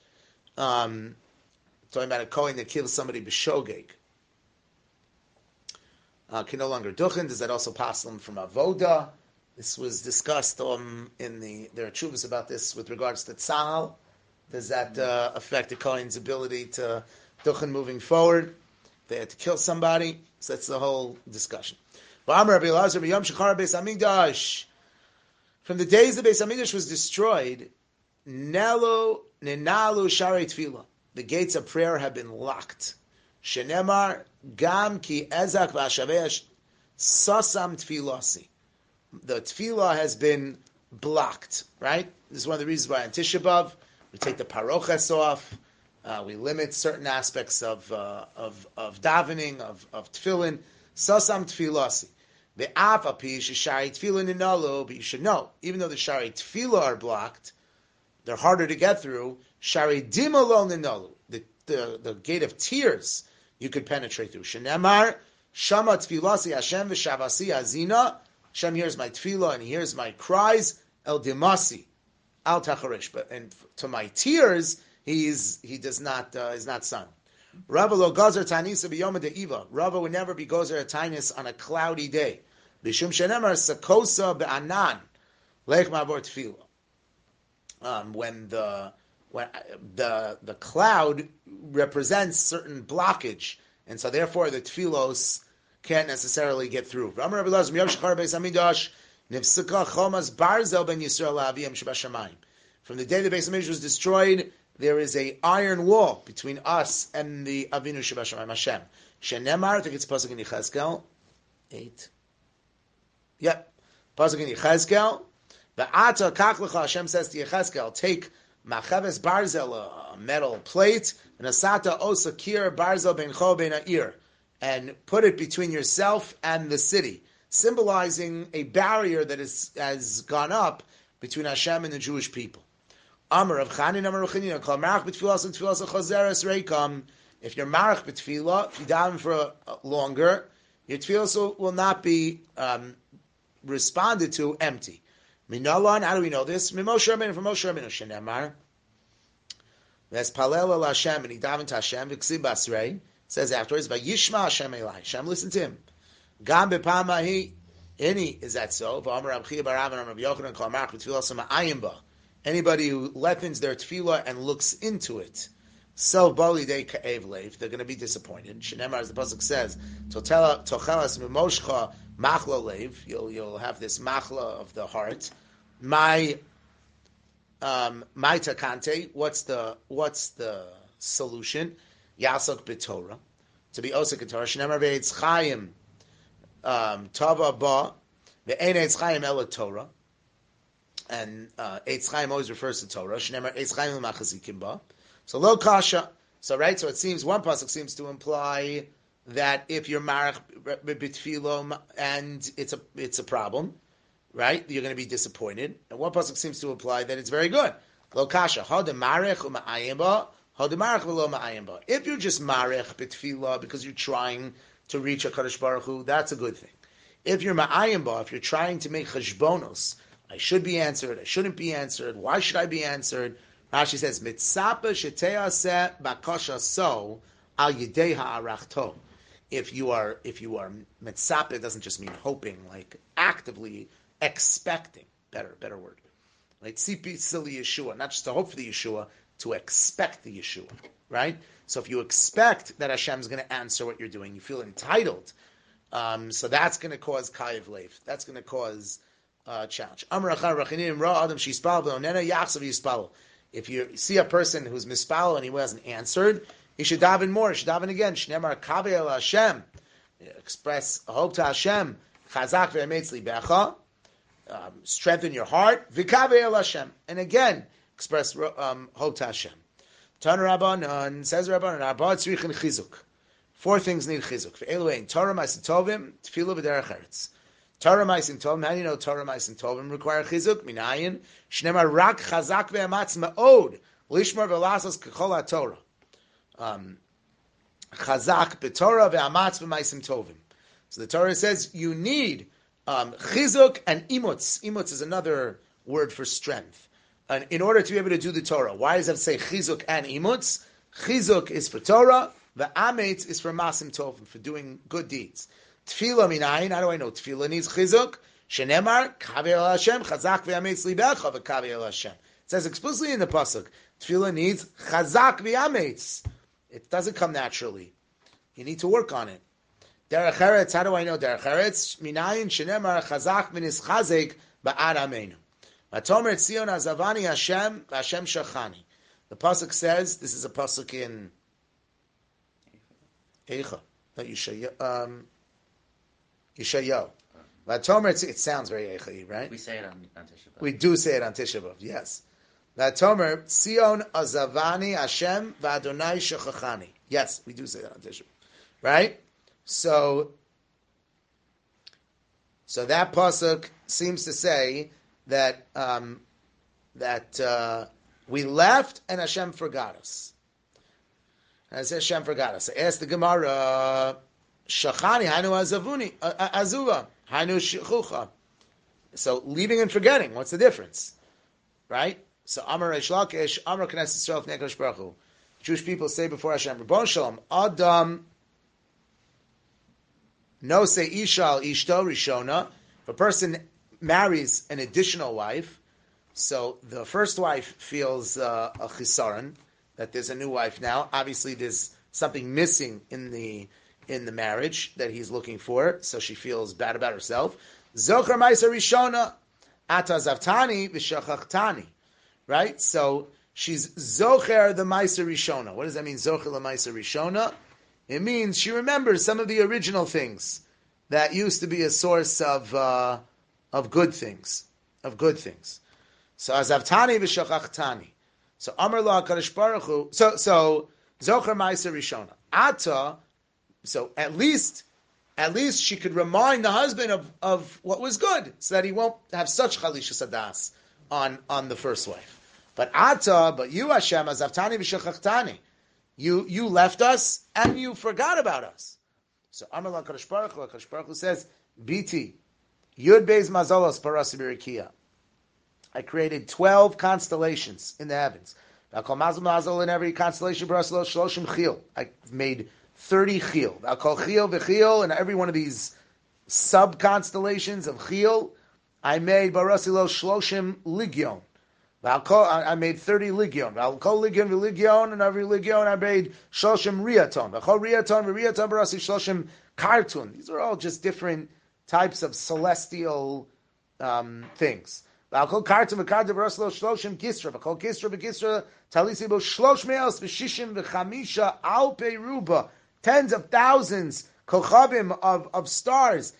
Talking about a Kohen that kills somebody b'shogeg. Can no longer duchen. Does that also pass them from avoda? This was discussed there are chuvas about this with regards to tzal. Does that affect the Kohen's ability to duchen moving forward? They had to kill somebody. So that's the whole discussion. From the days the Beis Hamikdash was destroyed, nenalu sharei tefillah. The gates of prayer have been locked. Shenemar gam ki ezak v'ashavesh sasam tefilasi. The tefillah has been blocked. Right. This is one of the reasons why on Tisha B'av we take the paroches off. We limit certain aspects of davening, of tefillin. Sasam tefilasi. The afapi shari tefillin inalu. But you should know, even though the shari tefillah are blocked, they're harder to get through. Shari dimalo ninalu. The gate of tears you could penetrate through. Shenemar shama tefilasi Hashem v'shavasi azina. Hashem hears my tefillah and he hears my cries. El dimasi al tacharish. But and to my tears, he does not is not son. Rava lo gazer tanisa b'yom de'iva. Rava would never be gazer tanis on a cloudy day. B'shum shenemar sakosa be'anan lech ma'avor tefillah. When the cloud represents certain blockage, and so therefore the tefillos can't necessarily get through. From the day the Beis Hamikdash was destroyed, there is an iron wall between us and the Avinu Shebashamayim, Hashem. Shenemar, I think it's pasuk in Yechezkel 8. Yep, pasuk in Yechezkel. V'ata kaklecha, Hashem says to Yechezkel, take machaves barzel, a metal plate, and asata osa kir barzel bencho ben ha'ir, and put it between yourself and the city, symbolizing a barrier that has gone up between Hashem and the Jewish people. Amar Rav Chanin, Amar Rav Chanina, kol marach b'tfilas and tfilas chazeres reikam. If you're marach b'tfilah, if you daven for longer, your tfilas will not be responded to empty. Minalan, how do we know this? Mimoshe Rabbeinu, from Moshe Rabbeinu, shenemar. V'espalel el Hashem, and he davened to Hashem, v'ksiv basrei, says afterwards, v'yishma Hashem elai. Hashem listened to him. Gam b'pamahi, any, is that so? V'amar Rav Chia bar Rav and Rav Yochanan, kol marach b'tfilah ma'ayim ba. Anybody who lengthens their tefillah and looks into it, so bali de ka'ev leiv, they're going to be disappointed. Shenemar, as the pasuk says, tochelas mimoshcha machla leiv, you'll have this machla of the heart. My takante, what's the solution? Yasok b'Torah, to be osik Torah. Shenemar ve'etz chayim tava ba ve'ein etz chayim ela Torah, and etz chayim always refers to Torah. Shenemar etz chayim l'machazikim ba. So lo kasha. So right. So it seems one pasuk seems to imply that if you're marach b'tfilo and it's a problem, right? You're going to be disappointed. And one pasuk seems to imply that it's very good. Lo kasha hademarech u'ma'ayimba hademarech v'lo ma'ayimba. If you're just marech b'tfilo because you're trying to reach a Kadosh Baruch Hu, that's a good thing. If you're ma'ayimba, if you're trying to make cheshbonos, I should be answered, I shouldn't be answered, why should I be answered? Rashi says, mitzapa sheteyaseh bakasha so al yidei ha'arachto. If you are mitzapa, it doesn't just mean hoping, like actively expecting. Better word. Like tzipi sili Yeshua, not just to hope for the Yeshua, to expect the Yeshua, right? So if you expect that Hashem's going to answer what you're doing, you feel entitled. So that's going to cause kayev leif. That's going to cause challenge. If you see a person who's mispal and he wasn't answered, he should daven more. He should daven again. Shnemar kaveh el Hashem. Express hope to Hashem. Chazak ve'emetz libecha. Strengthen your heart. V'kaveh el Hashem. And again, express hope to Hashem. Tan Rabbanan, says Rabbanan, Arba tzrichin chizuk. 4 things need chizuk. Ve'elu Torah ma'asim tovim, tefillah v'derech eretz. Torah ma'asim tovim. How do you know Torah ma'asim tovim require chizuk? Minayin shnemar rak chazak ve'amatz ma'od lishmar ve'lasas k'chol Torah. Chazak b'Torah ve'amatz v'ma'asim tovim. So the Torah says you need chizuk and imutz. Imutz is another word for strength. And in order to be able to do the Torah, why does it say chizuk and imutz? Chizuk is for Torah, the ametz is for masim tovim, for doing good deeds. Tefillah minayin, how do I know? Tefillah needs chizuk. Shenemar, kavi el Hashem, chazak ve'ametz libecha v'kavi el Hashem. It says explicitly in the pasuk, tefillah needs chazak ve'ametz. It doesn't come naturally. You need to work on it. Derech eretz, how do I know derech eretz? Minayin, shenemar, chazak v'nischazek ba'ad ameinu. V'tomer tzion azavani Hashem, v'Hashem shachani. The pasuk says, this is a pasuk in Eicha, not Yeshayahu. V'tomer, it sounds very Eicha, right? We say it on Tisha B'Av. We do say it on Tisha B'Av, yes. V'tomer tzion azavani Hashem, v'Adonai shachachani. Yes, we do say that on Tisha B'Av, right? So that pasuk seems to say that we left and Hashem forgot us. And I said Hashem forgot us. I asked the Gemara, Shachani hainu azavuni azuva hainu shichucha. So leaving and forgetting, what's the difference, right? So Amar Reish Lakish, Amar Knesset Yisrael Fnei HaKadosh Baruch Hu. Jewish people say before Hashem, Rabbon Shalom, Adam no say Isha al Ishto Rishona. If a person marries an additional wife, so the first wife feels a chisaron, that there's a new wife now. Obviously, there's something missing in the marriage that he's looking for, so she feels bad about herself. Zocher Maisa Rishona, Ata Zavtani V'Shachachtani, right? So she's Zocher the Maisa Rishona. What does that mean, Zocher the Maisa Rishona? It means she remembers some of the original things that used to be a source of good things, So Azavtani v'Shachachtani. So Amar La HaKadosh Baruch Hu. So Zocher Ma'aser Rishona. Ata. So at least she could remind the husband of what was good, so that he won't have such chalisha sadas on the first wife. But you Hashem Azavtani v'Shachachtani. You left us and you forgot about us. So Amar La HaKadosh Baruch Hu says, BT. Yud Beis Mazolos Parasi Berikia. I created 12 constellations in the heavens. In every constellation, I made 30 chil. And every one of these sub-constellations of chil, I made Barasilo Shloshim Ligion. I made 30 Ligion. And every Ligion I made Shloshim Riaton. Barasi Shloshim Kartun. These are all just different types of celestial things. Tens of thousands of stars.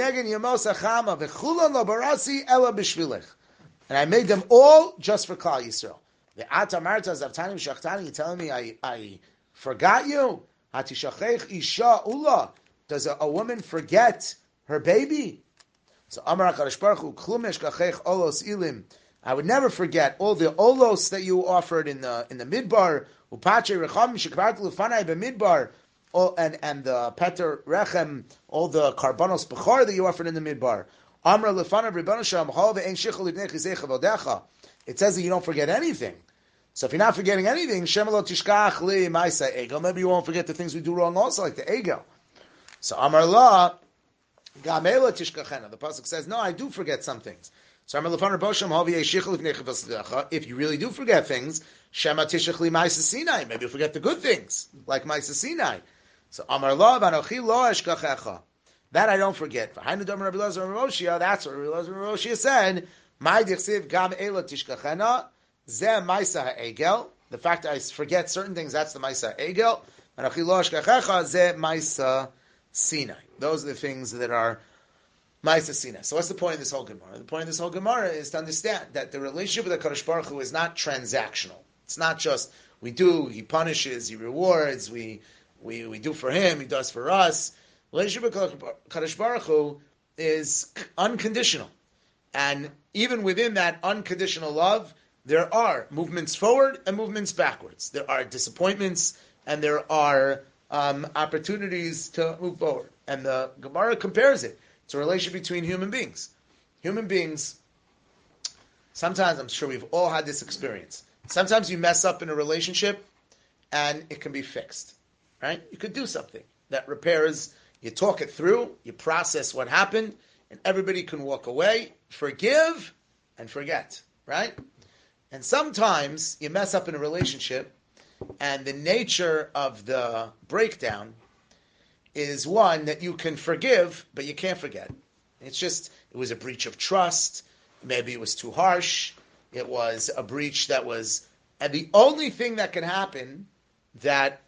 And I made them all just for Klal Yisrael. You're telling me I forgot you? Does a woman forget her baby? So Amar HaKadosh Baruch Hu, Klumesh Kachech Olos Ilim. I would never forget all the olos that you offered in the midbar. Upache Rechem Shekvartu Lufanai b'midbar. And the Peter Rechem, all the Karbanos Bechor that you offered in the midbar. Amar Lefanav Ribbon Shalom Chol ve'en Shichol Ibnei Chizei Chavodecha. It says that you don't forget anything. So if you're not forgetting anything, Shemalot Tishkach Li Ma'isa Egel. Maybe you won't forget the things we do wrong also, like the Egel. So Amar La. The pasuk says, no, I do forget some things. So if you really do forget things, maybe you'll forget the good things, like Maisa Sinai. So Amar Lo, that I don't forget. That's what Rabbi Elazar Roshia said. The fact that I forget certain things, that's the Maisa Egel. Sinai. Those are the things that are Ma'aseh Sinai. So what's the point of this whole Gemara? The point of this whole Gemara is to understand that the relationship with the Kadosh Baruch Hu is not transactional. It's not just we do, he punishes, he rewards, we we do for him, he does for us. Relationship with Kadosh Baruch Hu is unconditional. And even within that unconditional love, there are movements forward and movements backwards. There are disappointments and there are opportunities to move forward. And the Gemara compares it to a relationship between human beings. Human beings, sometimes, I'm sure we've all had this experience. Sometimes you mess up in a relationship and it can be fixed, right? You could do something that repairs, you talk it through, you process what happened, and everybody can walk away, forgive, and forget, right? And sometimes you mess up in a relationship and the nature of the breakdown is one that you can forgive, but you can't forget. It's just, it was a breach of trust. Maybe it was too harsh. It was a breach that was, and the only thing that can happen that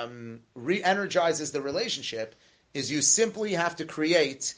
re-energizes the relationship is you simply have to create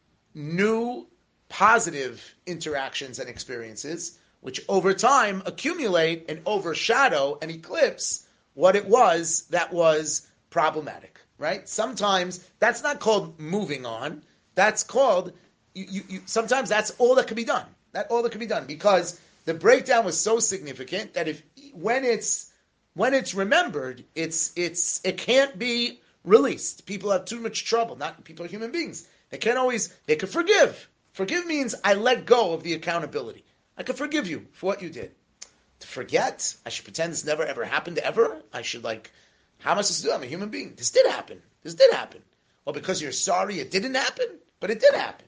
new positive interactions and experiences, which over time accumulate and overshadow and eclipse what it was that was problematic, right? Sometimes that's not called moving on. That's called, sometimes that's all that can be done. That's all that can be done because the breakdown was so significant that when it's remembered, it can't be released. People have too much trouble. People are human beings. They can forgive. Forgive means I let go of the accountability. I can forgive you for what you did. To forget, I should pretend this never ever happened ever. I should how am I supposed to do? I'm a human being. This did happen. Well, because you're sorry it didn't happen, but it did happen.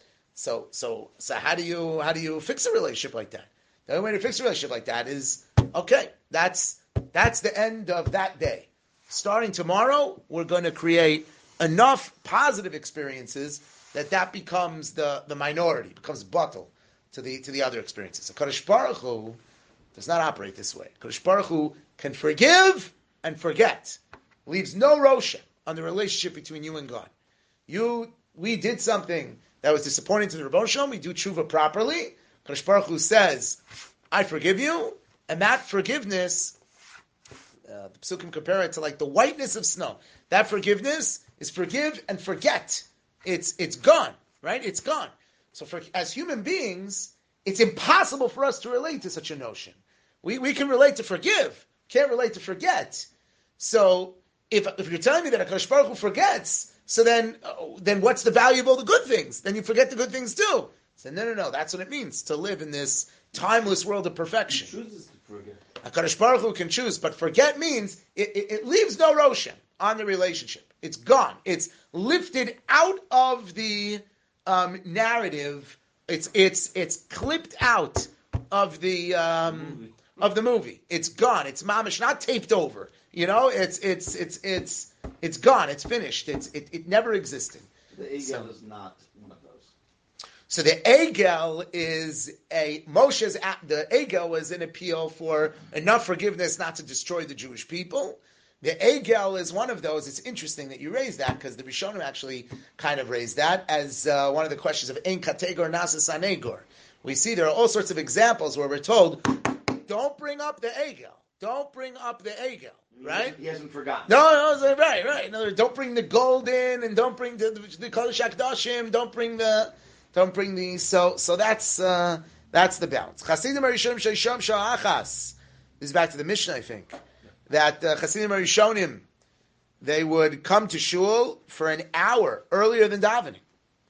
So how do you fix a relationship like that? The only way to fix a relationship like that is, okay, that's the end of that day. Starting tomorrow, we're going to create enough positive experiences that becomes the minority, becomes bottle to the other experiences. So Kadosh Baruch Hu does not operate this way. Kadosh Baruch Hu can forgive and forget. Leaves no rosha on the relationship between you and God. We did something that was disappointing to the Rebbeinu Shalom. We do tshuva properly. Kadosh Baruch Hu says, I forgive you, and that forgiveness, the Psukim compare it to the whiteness of snow. That forgiveness is forgive and forget. It's gone, right? It's gone. So as human beings, it's impossible for us to relate to such a notion. We can relate to forgive, can't relate to forget. So if you're telling me that HaKadosh Baruch Hu forgets, so then what's the value of all the good things? Then you forget the good things too. So no, that's what it means to live in this timeless world of perfection. He chooses to forget. HaKadosh Baruch Hu can choose, but forget means it leaves no roshem on the relationship. It's gone. It's lifted out of the narrative. It's clipped out of the movie. It's gone. It's mamish, not taped over. It's gone. It's finished. It never existed. The Egel is not one of those. So the Egel is the Egel was an appeal for enough forgiveness not to destroy the Jewish people. The Egel is one of those. It's interesting that you raised that because the Rishonim actually kind of raised that as one of the questions of Ein Kategor Nasa Sanegor. We see there are all sorts of examples where we're told, don't bring up the Egel. Don't bring up the Egel, right? He hasn't forgotten. No, right. In other words, don't bring the gold in, and don't bring the Kodesh HaKadoshim. Don't bring the. So that's the balance. Chasidim Harishonim Sheisham Sha'achas. This is back to the Mishnah, I think. That Chasidim Harishonim, they would come to shul for an hour earlier than davening.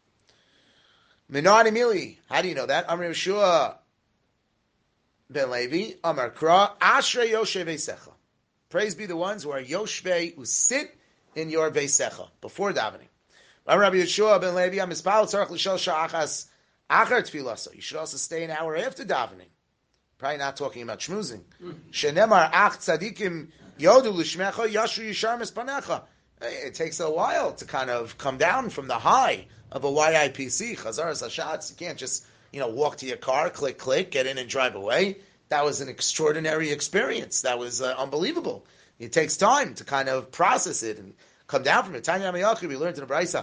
Minan Emili, how do you know that? Amr Yeshua ben Levi, Amar Kra, Ashrei Yoshei Veisecha. Praise be the ones who are Yoshvei, who sit in your Veisecha, before davening. Rabbi Yeshua ben Levi, Amispal Tzarech L'Shel Sha'achas Achar Tfilaso. You should also stay an hour after davening. Probably not talking about schmoozing. Shenemar Ach Tzadikim Yodu L'Shmecha Yashu Yishar Mispanecha. It takes a while to kind of come down from the high of a YIPC, Chazaras Hashatz. You can't just, walk to your car, click, get in and drive away. That was an extraordinary experience. That was unbelievable. It takes time to kind of process it and come down from it. Tanya Amayachri, we learned in the Braisa,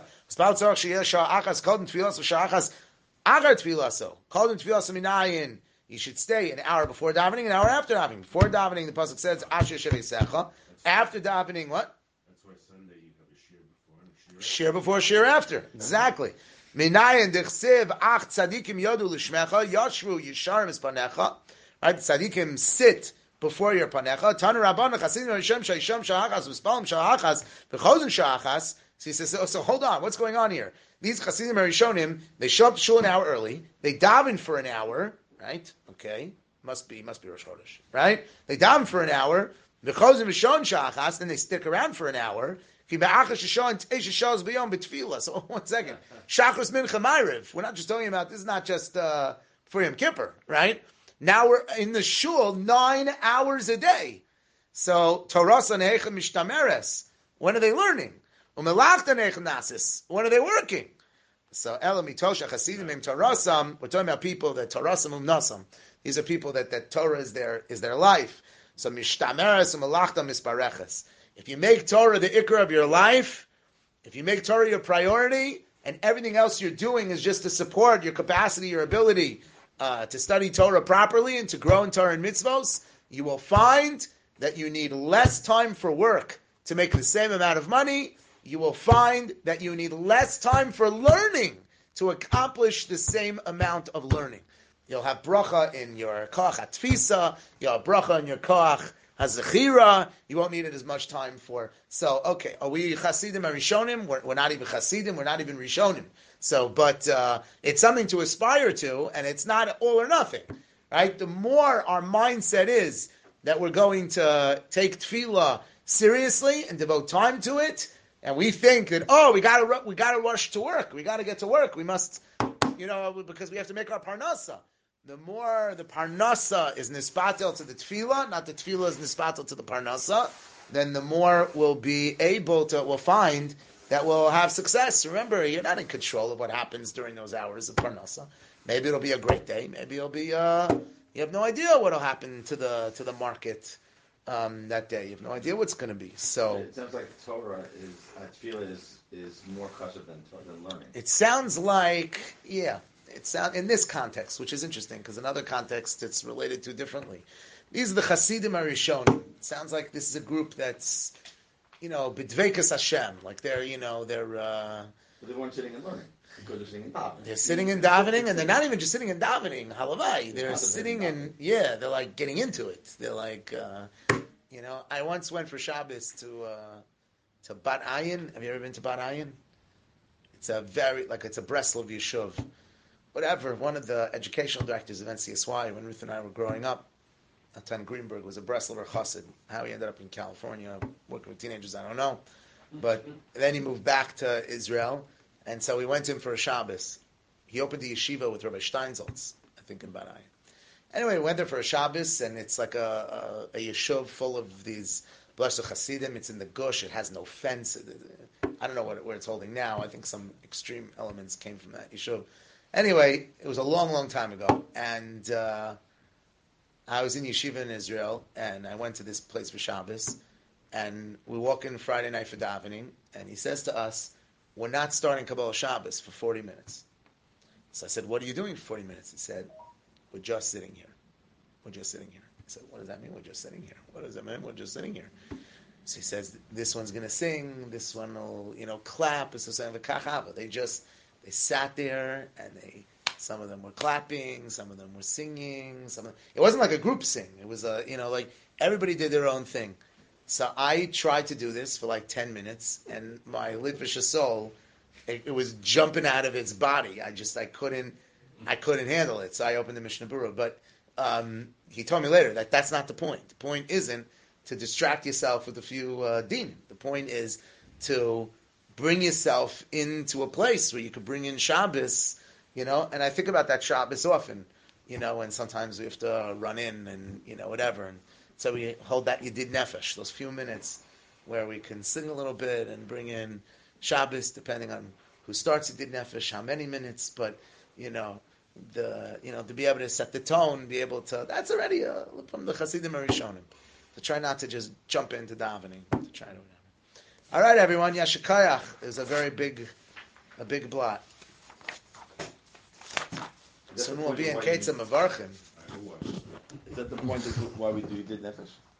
you should stay an hour before davening, an hour after davening. Before davening, the pasuk says, after davening, what? why Sunday you have a shir before and a Shir before, shir after. Exactly. Minayin dechsiv ach tzadikim yodu l'shmecha yashvu yisharim es panecha. Right, tzadikim sit before your panecha. Tanu Rabbanu Chasidim Rishon Shayisham Shahachas Uspalim Shahachas V'Chozen Shahachas. So he says, so hold on, what's going on here? These Chasidim Rishonim, they show up to shul an hour early. They daven for an hour, right? Okay, must be Rosh Chodesh, right? They daven for an hour. V'Chozen Rishon Shahachas, then they stick around for an hour. So one second, Shachris Mincha Ma'ariv. We're not just talking about this. Is not just for Yom Kippur, right? Now we're in the shul 9 hours a day. So Torah Saneicha Mishtameres. When are they learning? Umelachta Neicha Nasis. When are they working? So Elamitosha Chasidim Im Torasam. We're talking about people that Torasam Umnasam. These are people that Torah is their life. So Mishtameres Umelachta Mispareches. If you make Torah the ikar of your life, if you make Torah your priority, and everything else you're doing is just to support your capacity, your ability to study Torah properly and to grow in Torah and mitzvos, you will find that you need less time for work to make the same amount of money. You will find that you need less time for learning to accomplish the same amount of learning. You'll have bracha in your koach hatfisa, you'll have bracha in your koach hazechira. You won't need it as much time for. So, okay, are we Chasidim or Rishonim? We're not even Chasidim. We're not even Rishonim. So, but it's something to aspire to, and it's not all or nothing, right? The more our mindset is that we're going to take tefillah seriously and devote time to it, and we think that we got to rush to work. We got to get to work. We must, because we have to make our parnasa. The more the parnasa is nispatel to the tefillah, not the tefillah is nispatel to the parnasa, then the more we'll find that we'll have success. Remember, you're not in control of what happens during those hours of parnasa. Maybe it'll be a great day. Maybe it'll be, you have no idea what'll happen to the market that day. You have no idea what's going to be. So it sounds like Torah tefillah is more chashuv than learning. It sounds like, yeah. In this context, which is interesting, because in other contexts it's related to differently. These are the Chasidim Arishonim. It sounds like this is a group that's, b'dveikas Hashem, like they're. But they weren't sitting and learning because they're sitting and davening. They're sitting and davening, and they're not even just sitting and davening. Halavai, they're sitting and they're like getting into it. They're like, I once went for Shabbos to Bat Ayin. Have you ever been to Bat Ayin? It's a Breslov Yeshuv. Whatever, one of the educational directors of NCSY, when Ruth and I were growing up, Natan Greenberg was a Breslover Chassid. How he ended up in California working with teenagers, I don't know. But then he moved back to Israel, and so we went in for a Shabbos. He opened a yeshiva with Rabbi Steinsaltz, I think in Banai. Anyway, we went there for a Shabbos, and it's like a yeshuv full of these Blessed Chassidim. It's in the Gush. It has no fence. I don't know where it's holding now. I think some extreme elements came from that yeshuv. Anyway, it was a long, long time ago, and I was in yeshiva in Israel, and I went to this place for Shabbos, and we walk in Friday night for davening, and he says to us, we're not starting Kabbalah Shabbos for 40 minutes. So I said, what are you doing for 40 minutes? He said, we're just sitting here. We're just sitting here. I said, what does that mean, we're just sitting here? What does that mean, we're just sitting here? So he says, this one's going to sing, this one will, clap, this is the kachava. They sat there, and some of them were clapping, some of them were singing. It wasn't like a group sing. It was like everybody did their own thing. So I tried to do this for like 10 minutes, and my Litvish soul, it was jumping out of its body. I couldn't handle it. So I opened the Mishnah Berurah. But he told me later that that's not the point. The point isn't to distract yourself with a few din. The point is to bring yourself into a place where you could bring in Shabbos, and I think about that Shabbos often, and sometimes we have to run in and, whatever. And so we hold that Yedid Nefesh, those few minutes where we can sing a little bit and bring in Shabbos, depending on who starts Yedid Nefesh, how many minutes, but, to be able to set the tone, be able to, that's already from the Chasidim Arishonim, to try not to just jump into davening, to try to. All right, everyone. Yashikayach is a very big blot. Soon we'll be in Ketzah Mevarchim. Is that the point of why we do Yedid Nefesh?